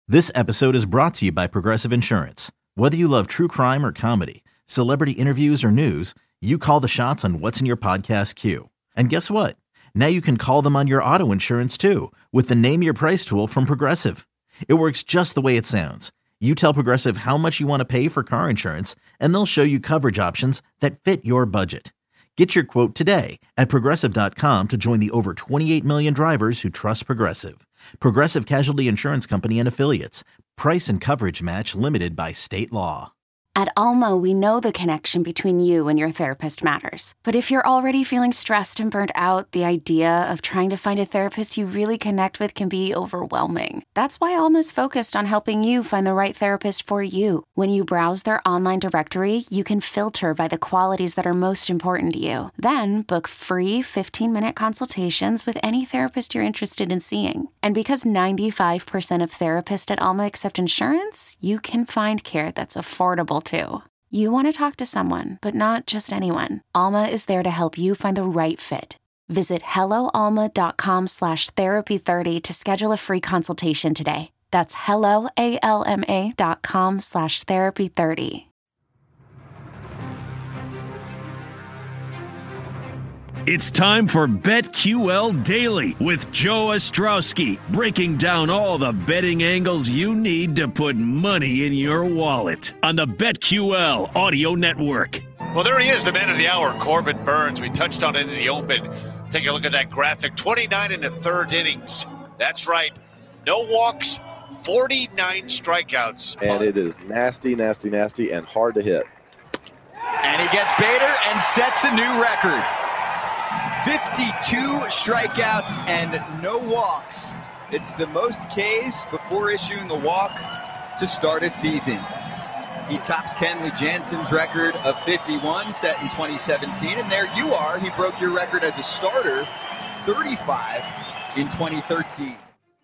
This episode is brought to you by Progressive Insurance. Whether you love true crime or comedy, celebrity interviews or news, you call the shots on what's in your podcast queue. And guess what? Now you can call them on your auto insurance too with the Name Your Price tool from Progressive. It works just the way it sounds. You tell Progressive how much you want to pay for car insurance, and they'll show you coverage options that fit your budget. Get your quote today at Progressive.com to join the over 28 million drivers who trust Progressive. Progressive Casualty Insurance Company and Affiliates. Price and coverage match limited by state law. At Alma, we know the connection between you and your therapist matters. But if you're already feeling stressed and burnt out, the idea of trying to find a therapist you really connect with can be overwhelming. That's why Alma's focused on helping you find the right therapist for you. When you browse their online directory, you can filter by the qualities that are most important to you. Then book free 15-minute consultations with any therapist you're interested in seeing. And because 95% of therapists at Alma accept insurance, you can find care that's affordable too. You want to talk to someone, but not just anyone. Alma is there to help you find the right fit. Visit helloalma.com/therapy30 to schedule a free consultation today. That's helloalma.com/therapy30. It's time for BetQL Daily with Joe Ostrowski, breaking down all the betting angles you need to put money in your wallet on the BetQL Audio Network. Well, there he is, the man of the hour, Corbin Burnes. We touched on it in the open. Take a look at that graphic. 29 in the third innings. That's right. No walks, 49 strikeouts. And it is nasty, nasty, nasty, and hard to hit. And he gets Bader and sets a new record. 52 strikeouts and no walks. It's the most Ks before issuing a walk to start a season. He tops Kenley Jansen's record of 51 set in 2017. And there you are. He broke your record as a starter, 35 in 2013.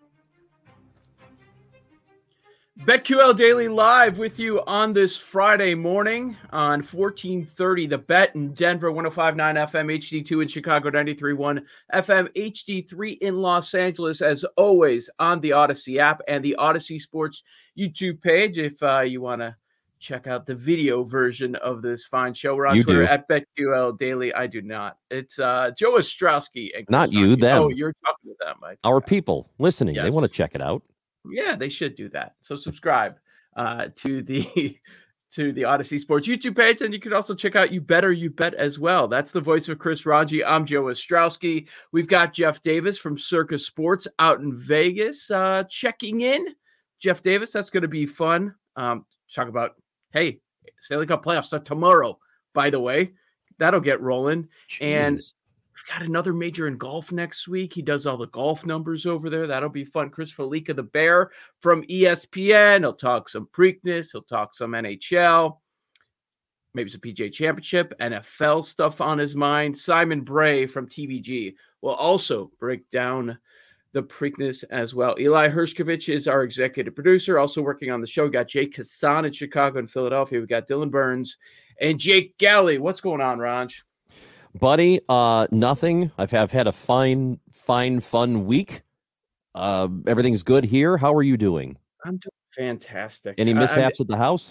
BetQL Daily live with you on this Friday morning on 1430 The Bet in Denver, 105.9 FM HD2 in Chicago, 93.1 FM HD3 in Los Angeles, as always on the Odyssey app and the Odyssey Sports YouTube page if you want to check out the video version of this fine show. We're on Twitter at BetQL Daily. I do not. It's Joe Ostrowski. And not you, them. Oh, you're talking to them. Our people listening. Yes. They want to check it out. Yeah, they should do that. So subscribe to the Odyssey Sports YouTube page, and you can also check out You Better You Bet as well. That's the voice of Chris Ranji. I'm Joe Ostrowski. We've got Jeff Davis from Circa Sports out in Vegas checking in. Jeff Davis, that's going to be fun. Talk about, hey, Stanley Cup playoffs start tomorrow, by the way. That'll get rolling. Jeez. And we've got another major in golf next week. He does all the golf numbers over there. That'll be fun. Chris Felica, the Bear from ESPN. He'll talk some Preakness. He'll talk some NHL, maybe some PGA Championship, NFL stuff on his mind. Simon Bray from TVG will also break down the Preakness as well. Eli Hershkovich is our executive producer, also working on the show. We got Jake Kassan in Chicago and Philadelphia. We got Dylan Burns and Jake Galley. What's going on, Raj? Buddy, nothing. I've had a fun week. Everything's good here. How are you doing? I'm doing fantastic. Any mishaps at the house?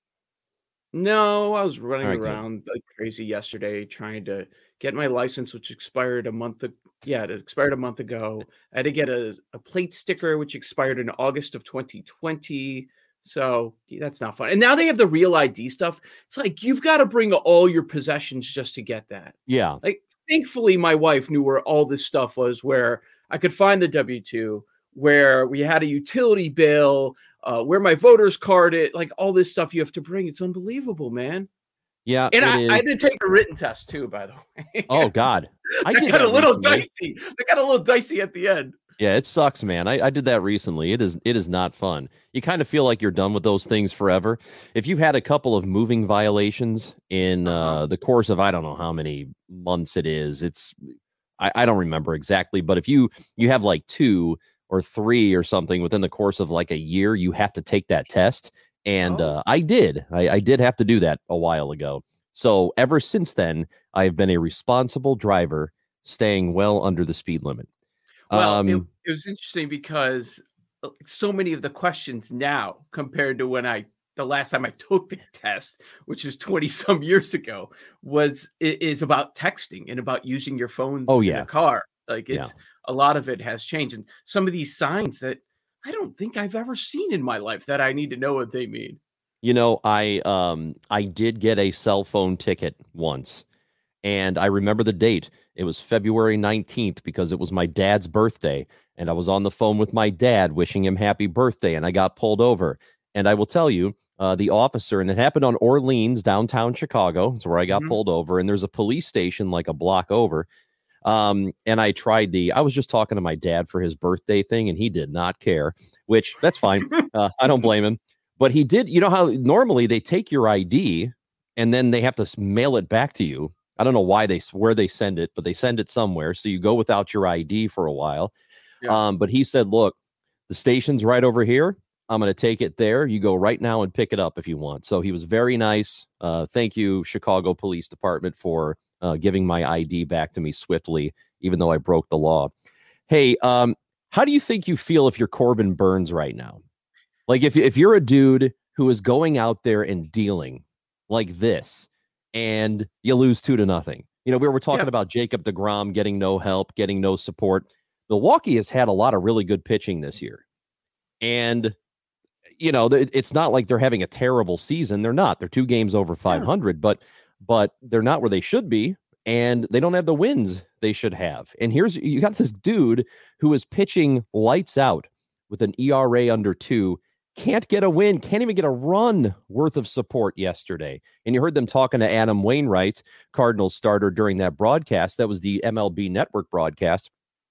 No, I was running around like crazy yesterday trying to get my license, which expired a month ago. Yeah, it expired a month ago. I had to get a plate sticker, which expired in August of 2020. So that's not fun. And now they have the real ID stuff. It's like you've got to bring all your possessions just to get that. Yeah. Like, thankfully, my wife knew where all this stuff was, where I could find the W-2, where we had a utility bill, where my voter's card is, like all this stuff you have to bring. It's unbelievable, man. Yeah. And I did take a written test too, by the way. Oh, God. I got a little dicey. I got a little dicey at the end. Yeah, it sucks, man. I did that recently. It is not fun. You kind of feel like you're done with those things forever. If you've had a couple of moving violations in the course of, I don't know how many months it is. I don't remember exactly, but if you have like 2 or 3 or something within the course of like a year, you have to take that test. And I did have to do that a while ago. So ever since then, I've been a responsible driver, staying well under the speed limit. Well, it was interesting because so many of the questions now compared to when the last time I took the test, which was 20 some years ago, is about texting and about using your phones in a car. Like a lot of it has changed. And some of these signs that I don't think I've ever seen in my life that I need to know what they mean. You know, I did get a cell phone ticket once, and I remember the date. It was February 19th because it was my dad's birthday, and I was on the phone with my dad wishing him happy birthday, and I got pulled over. And I will tell you, the officer, and it happened on Orleans, downtown Chicago. That's where I got pulled over, and there's a police station like a block over. And I was just talking to my dad for his birthday thing, and he did not care, which that's fine. I don't blame him. But he did, you know how normally they take your ID and then they have to mail it back to you. I don't know where they send it, but they send it somewhere. So you go without your ID for a while. Yeah. But he said, look, the station's right over here. I'm going to take it there. You go right now and pick it up if you want. So he was very nice. Thank you, Chicago Police Department, for giving my ID back to me swiftly, even though I broke the law. Hey, how do you think you feel if you're Corbin Burnes right now? Like if you're a dude who is going out there and dealing like this and you lose 2-0, you know, we were talking about Jacob deGrom getting no help, getting no support. Milwaukee has had a lot of really good pitching this year. And, you know, it's not like they're having a terrible season. They're not. They're 2 games over 500, but they're not where they should be. And they don't have the wins they should have. And you got this dude who is pitching lights out with an ERA under 2. Can't get a win, can't even get a run worth of support yesterday. And you heard them talking to Adam Wainwright, Cardinals starter, during that broadcast. That was the MLB Network broadcast.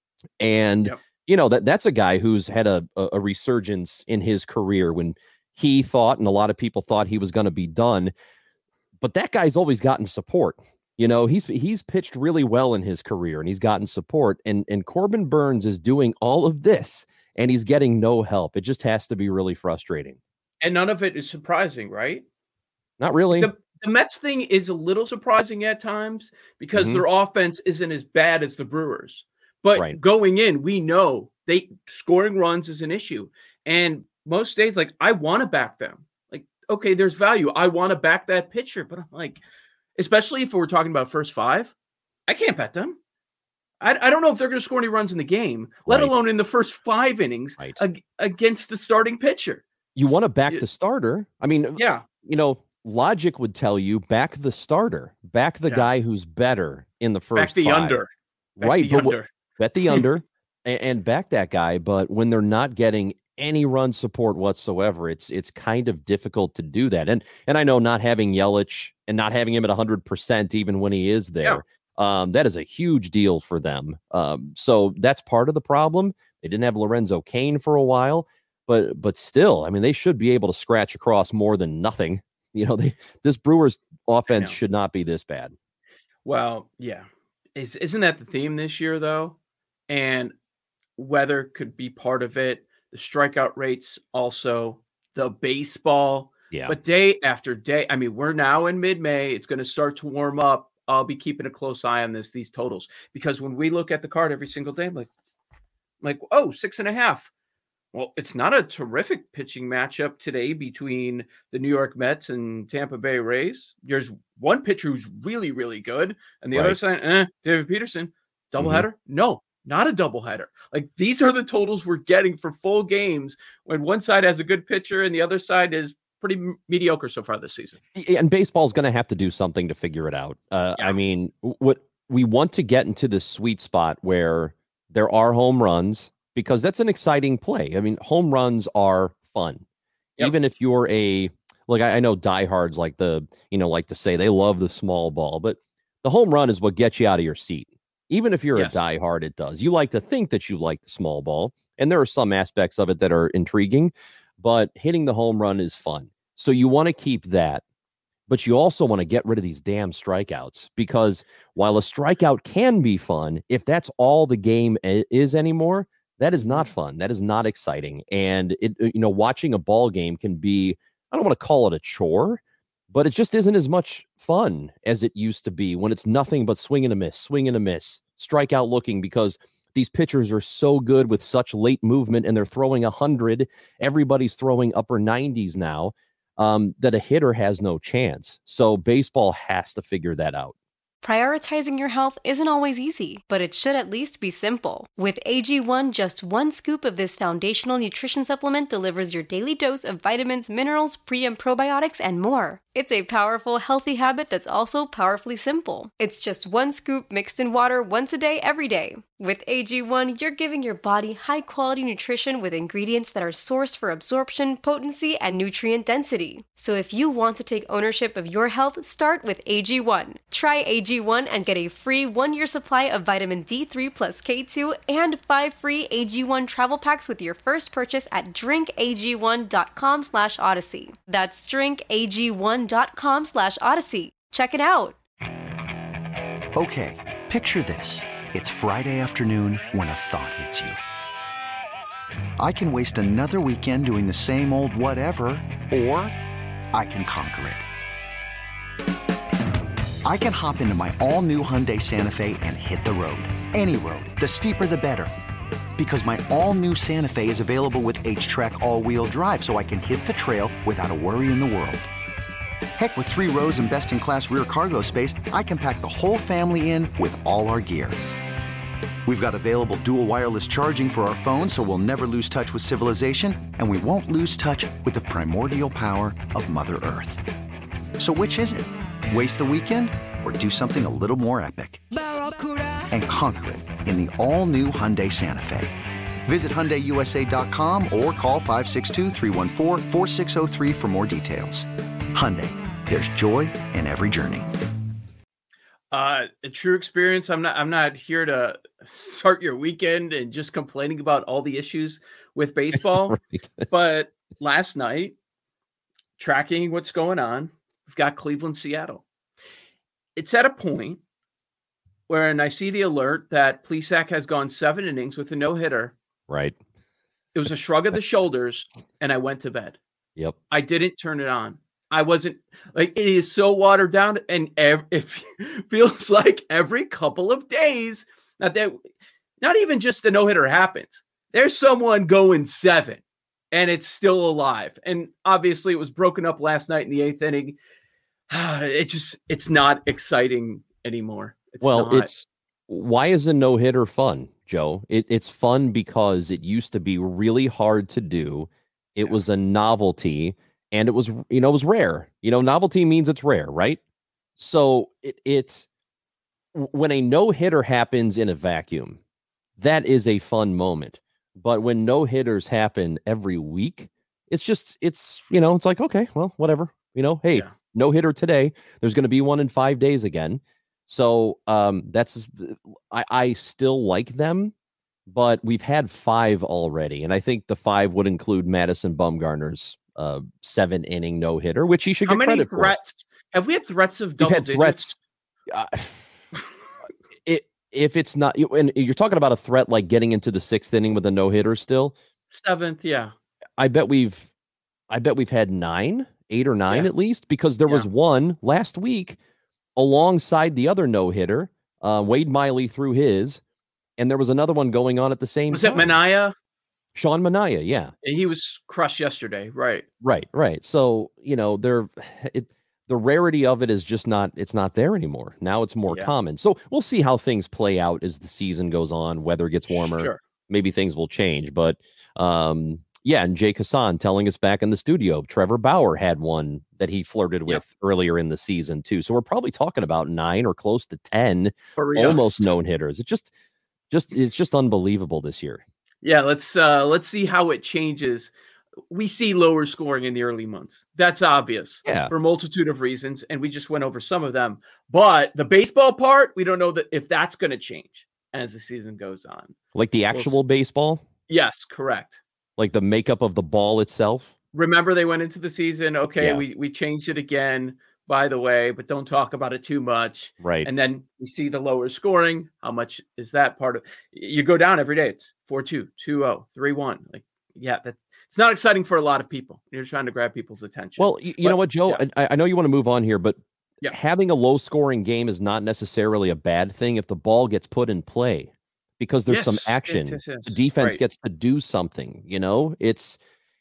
And, you know, that's a guy who's had a resurgence in his career when he thought, and a lot of people thought, he was going to be done. But that guy's always gotten support. You know, he's pitched really well in his career, and he's gotten support. And Corbin Burnes is doing all of this, and he's getting no help. It just has to be really frustrating. And none of it is surprising, right? Not really. The Mets thing is a little surprising at times because their offense isn't as bad as the Brewers. But going in, we know scoring runs is an issue. And most days, like, I want to back them. Like, okay, there's value. I want to back that pitcher. But I'm like, especially if we're talking about first 5, I can't bet them. I don't know if they're going to score any runs in the game, let alone in the first 5 innings against the starting pitcher. You want to back the starter. I mean, you know, logic would tell you back the starter, back the guy who's better in the first 5. Back the under. Bet the under and back that guy. But when they're not getting any run support whatsoever, it's kind of difficult to do that. And I know not having Yelich and not having him at 100% even when he is there, that is a huge deal for them. So that's part of the problem. They didn't have Lorenzo Cain for a while, but still, I mean, they should be able to scratch across more than nothing. You know, this Brewers offense should not be this bad. Well, yeah. Isn't that the theme this year, though? And weather could be part of it. The strikeout rates also, the baseball. Yeah. But day after day, I mean, we're now in mid-May. It's going to start to warm up. I'll be keeping a close eye on these totals, because when we look at the card every single day, I'm like, oh, 6.5. Well, it's not a terrific pitching matchup today between the New York Mets and Tampa Bay Rays. There's one pitcher who's really, really good, and the other side, David Peterson, doubleheader? No, not a doubleheader. Like, these are the totals we're getting for full games when one side has a good pitcher and the other side is pretty mediocre so far this season. And baseball's going to have to do something to figure it out. I mean, what we want to get into this sweet spot where there are home runs, because that's an exciting play. I mean, home runs are fun. Even if you're I know diehards like to say they love the small ball, but the home run is what gets you out of your seat. Even if you're a diehard, it does. You like to think that you like the small ball, and there are some aspects of it that are intriguing, but hitting the home run is fun. So you want to keep that, but you also want to get rid of these damn strikeouts, because while a strikeout can be fun, if that's all the game is anymore, that is not fun. That is not exciting. And watching a ball game can be, I don't want to call it a chore, but it just isn't as much fun as it used to be when it's nothing but swing and a miss, strikeout looking, because these pitchers are so good with such late movement, and they're throwing 100. Everybody's throwing upper 90s now, that a hitter has no chance. So baseball has to figure that out. Prioritizing your health isn't always easy, but it should at least be simple. With AG1, just one scoop of this foundational nutrition supplement delivers your daily dose of vitamins, minerals, pre- and probiotics, and more. It's a powerful, healthy habit that's also powerfully simple. It's just one scoop mixed in water once a day, every day. With AG1, you're giving your body high-quality nutrition with ingredients that are sourced for absorption, potency, and nutrient density. So if you want to take ownership of your health, start with AG1. Try AG1 and get a free 1-year supply of vitamin D3 plus K2 and 5 free AG1 travel packs with your first purchase at drinkag1.com/odyssey. That's drinkag1.com/odyssey. Check it out. Okay, picture this. It's Friday afternoon when a thought hits you. I can waste another weekend doing the same old whatever, or I can conquer it. I can hop into my all-new Hyundai Santa Fe and hit the road. Any road. The steeper, the better. Because my all-new Santa Fe is available with H-Track all-wheel drive, so I can hit the trail without a worry in the world. Heck, with 3 rows and best-in-class rear cargo space, I can pack the whole family in with all our gear. We've got available dual wireless charging for our phones, so we'll never lose touch with civilization, and we won't lose touch with the primordial power of Mother Earth. So which is it? Waste the weekend or do something a little more epic? And conquer it in the all-new Hyundai Santa Fe. Visit HyundaiUSA.com or call 562-314-4603 for more details. Hyundai, there's joy in every journey. A true experience. I'm not here to start your weekend and just complaining about all the issues with baseball. Right. But last night, tracking what's going on, we've got Cleveland, Seattle. It's at a point where, and I see the alert that Plesac has gone 7 innings with a no-hitter. Right. It was a shrug of the shoulders, and I went to bed. Yep. I didn't turn it on. I wasn't like, it is so watered down, and it feels like every couple of days, not even just the no-hitter happens. There's someone going 7, and it's still alive. And obviously, it was broken up last night in the 8th inning. It's not exciting anymore. Why is a no-hitter fun, Joe? It's fun because it used to be really hard to do. It was a novelty. And it was rare. Novelty means it's rare, right? So it's when a no-hitter happens in a vacuum, that is a fun moment. But when no-hitters happen every week, it's like, okay, well, whatever. Hey, no-hitter today. There's going to be one in 5 days again. So I still like them, but we've had 5 already. And I think the 5 would include Madison Bumgarner's 7-inning no-hitter, which he should get credit for. How many threats? Have we had threats of double digits? Threats. If it's not, and you're talking about a threat like getting into the 6th inning with a no-hitter still. 7th, yeah. I bet we've had 8 or 9 at least, because there was one last week alongside the other no-hitter. Wade Miley threw his, and there was another one going on at the same time. Was it Manaea? Sean Manaea, yeah. He was crushed yesterday, right. So, the rarity of it is just it's not there anymore. Now it's more common. So we'll see how things play out as the season goes on, weather gets warmer. Sure. Maybe things will change. But, and Jay Kassan telling us back in the studio, Trevor Bauer had one that he flirted with earlier in the season, too. So we're probably talking about 9 or close to 10 almost no-hitters. It's just unbelievable this year. Yeah, let's see how it changes. We see lower scoring in the early months. That's obvious for a multitude of reasons, and we just went over some of them. But the baseball part, we don't know if that's going to change as the season goes on. Like the actual baseball? Yes, correct. Like the makeup of the ball itself? Remember, they went into the season, we changed it again, by the way, but don't talk about it too much. Right. And then we see the lower scoring. How much is that part of you go down every day? It's 4-2, 2-0, 3-1. It's not exciting for a lot of people. You're trying to grab people's attention. Well, you know what, Joe? Yeah. I know you want to move on here, but having a low-scoring game is not necessarily a bad thing if the ball gets put in play. because there's some action. Yes. The defense Right. gets to do something, it's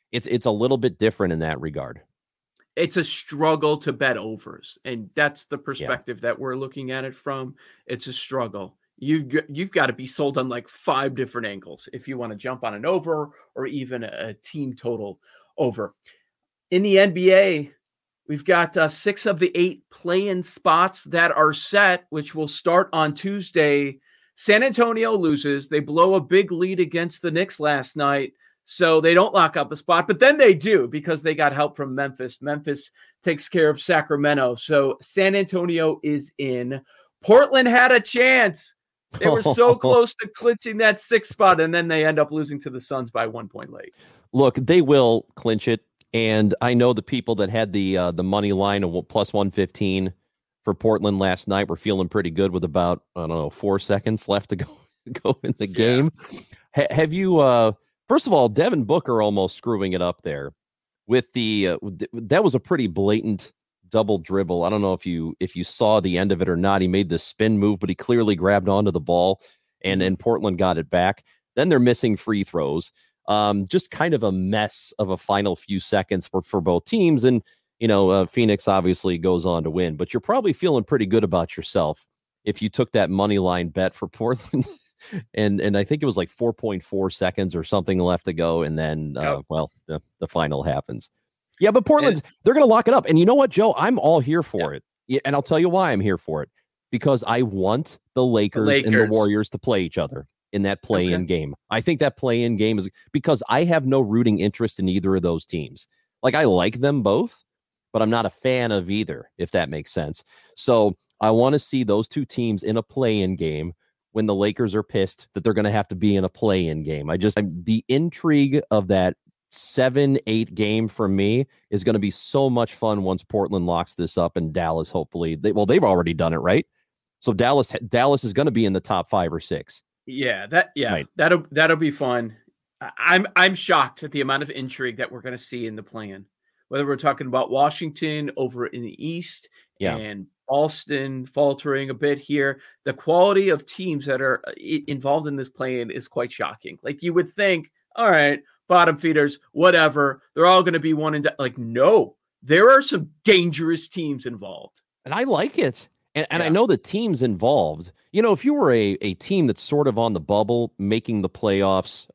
a little bit different in that regard. It's a struggle to bet overs, and that's the perspective that we're looking at it from. It's a struggle. You've got to be sold on like 5 different angles if you want to jump on an over or even a team total over. In the NBA, we've got 6 of the 8 play-in spots that are set, which will start on Tuesday. San Antonio loses. They blow a big lead against the Knicks last night, so they don't lock up a spot, but then they do because they got help from Memphis. Memphis takes care of Sacramento, so San Antonio is in. Portland had a chance. They were so close to clinching that 6th spot, and then they end up losing to the Suns by 1 point late. Look, they will clinch it, and I know the people that had the money line of plus 115 for Portland last night were feeling pretty good with about, 4 seconds left to go in the game. Have you first of all, Devin Booker almost screwing it up there with that was a pretty blatant double dribble. I don't know if you saw the end of it or not. He made the spin move, but he clearly grabbed onto the ball, and Portland got it back. Then they're missing free throws. Just kind of a mess of a final few seconds for both teams. And, Phoenix obviously goes on to win, but you're probably feeling pretty good about yourself if you took that money line bet for Portland. And I think it was like 4.4 seconds or something left to go. And then, the final happens. Yeah, but Portland, they're going to lock it up. And you know what, Joe? I'm all here for it. Yeah, and I'll tell you why I'm here for it. Because I want the Lakers and the Warriors to play each other in that play-in game. I think that play-in game is because I have no rooting interest in either of those teams. Like, I like them both, but I'm not a fan of either, if that makes sense. So I want to see those two teams in a play-in game when the Lakers are pissed that they're going to have to be in a play-in game. The intrigue of that 7-8 game for me is going to be so much fun once Portland locks this up, and Dallas hopefully they've already done it, right? So Dallas is going to be in the top 5 or 6. Right. That'll be fun. I'm shocked at the amount of intrigue that we're going to see in the play-in. Whether we're talking about Washington over in the East and Boston faltering a bit here, the quality of teams that are involved in this play-in is quite shocking. Like, you would think, all right, bottom feeders, whatever, they're all going to be one and like, no, there are some dangerous teams involved, and I like it. And I know the teams involved. If you were a team that's sort of on the bubble, making the playoffs,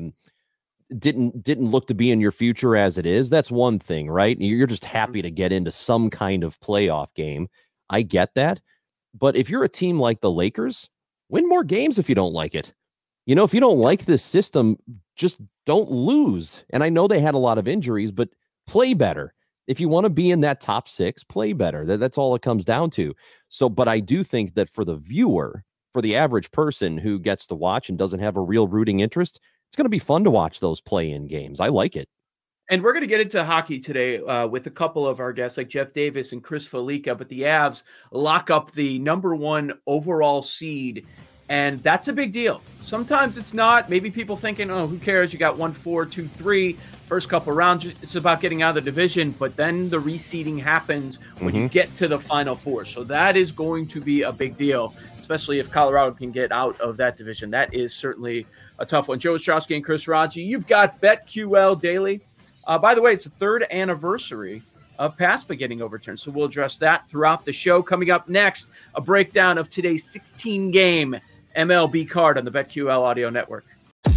didn't look to be in your future as it is, that's one thing, right? You're just happy to get into some kind of playoff game. I get that. But if you're a team like the Lakers, win more games if you don't like it. If you don't like this system, just don't lose. And I know they had a lot of injuries, but play better. If you want to be in that top 6, play better. That's all it comes down to. So, but I do think that for the viewer, for the average person who gets to watch and doesn't have a real rooting interest, it's going to be fun to watch those play-in games. I like it. And we're going to get into hockey today with a couple of our guests like Jeff Davis and Chris Felica, but the Avs lock up the number 1 overall seed, and that's a big deal. Sometimes it's not. Maybe people thinking, oh, who cares? You got 1-4, 2-3, first couple rounds. It's about getting out of the division, but then the reseeding happens when you get to the Final Four. So that is going to be a big deal, especially if Colorado can get out of that division. That is certainly a tough one. Joe Ostrowski and Chris Raji, you've got BetQL Daily. By the way, it's the 3rd anniversary of PASPA getting overturned, so we'll address that throughout the show. Coming up next, a breakdown of today's 16-game MLB card on the BetQL Audio Network.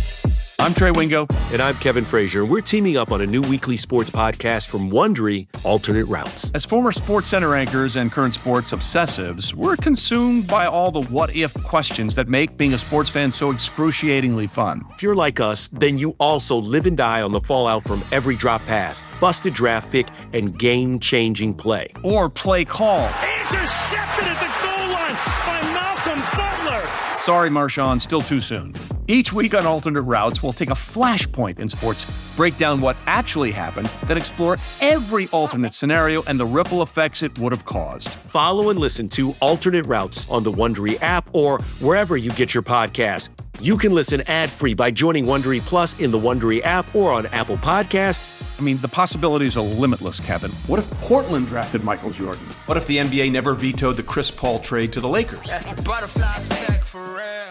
I'm Trey Wingo. And I'm Kevin Frazier. We're teaming up on a new weekly sports podcast from Wondery, Alternate Routes. As former SportsCenter anchors and current sports obsessives, we're consumed by all the what-if questions that make being a sports fan so excruciatingly fun. If you're like us, then you also live and die on the fallout from every drop pass, busted draft pick, and game-changing play. Or play call. Intercepted at the goal line by Malcolm Butler. Sorry, Marshawn, still too soon. Each week on Alternate Routes, we'll take a flashpoint in sports, break down what actually happened, then explore every alternate scenario and the ripple effects it would have caused. Follow and listen to Alternate Routes on the Wondery app or wherever you get your podcasts. You can listen ad-free by joining Wondery Plus in the Wondery app or on Apple Podcasts. I mean, the possibilities are limitless, Kevin. What if Portland drafted Michael Jordan? What if the NBA never vetoed the Chris Paul trade to the Lakers? That's a butterfly effect for real.